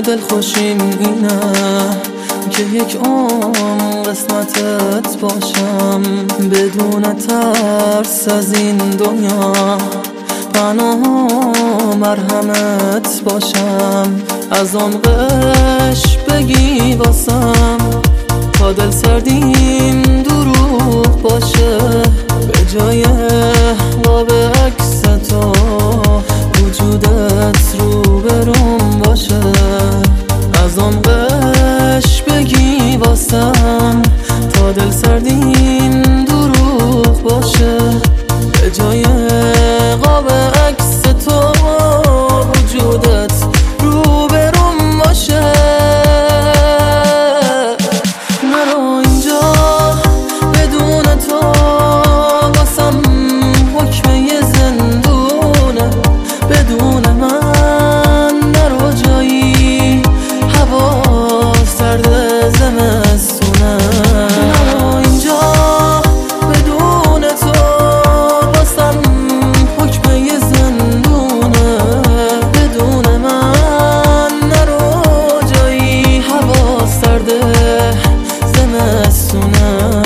دلخوشیم اینه که یک عمر قسمتت باشم، بدون ترس از این دنیا پناه و مرهمت باشم. از عمقش بگی واسم تا دل سردیم دروغ باشه، به جای قاب عکس تو وجودت رو بروم باشه. از عمقش بگی واسم تا دل سردیم دروغ باشه، به جای قاب عکس تو وجودت رو بروم باشه. نرو اینجا بدون تو، واسم حکم یه زندونه، بدون من نرو جایی هوا سرد زمستونه. نرو اینجا بدون تو، واسم حکم یه زندونه، بدون من نرو جایی هوا سرد زمستونه.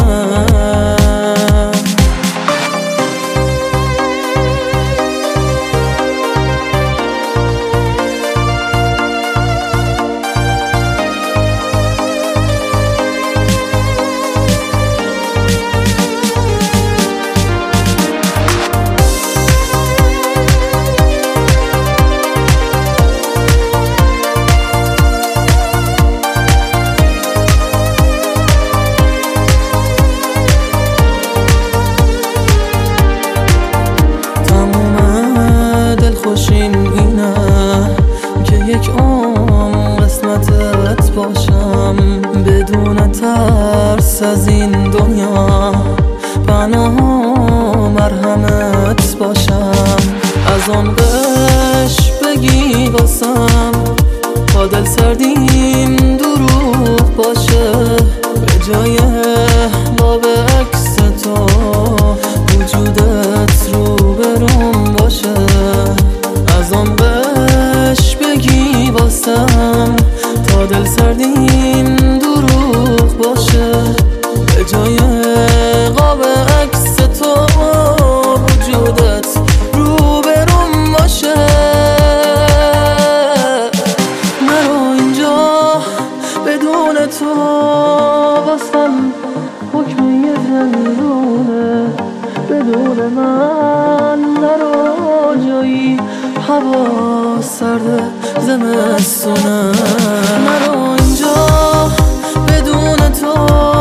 دلخوشیم اینه که یک عمر قسمتت باشم، بدون ترس از این دنیا پناه و مرهمت باشم. از عمقش بگی واسم تا دل سردیم دروغ باشه، به جای قاب عکس تو وجودت رو بروم باشه. از عمقش بگی واسم تا دل سردیم دروغ باشه، به جای قاب عکس تو وجودت رو بروم باشه. نرو اینجا بدون تو، واسم حکم یه زندونه، بدون من نرو جایی هوا سرد زمستونه. نرو اینجا بدون تو،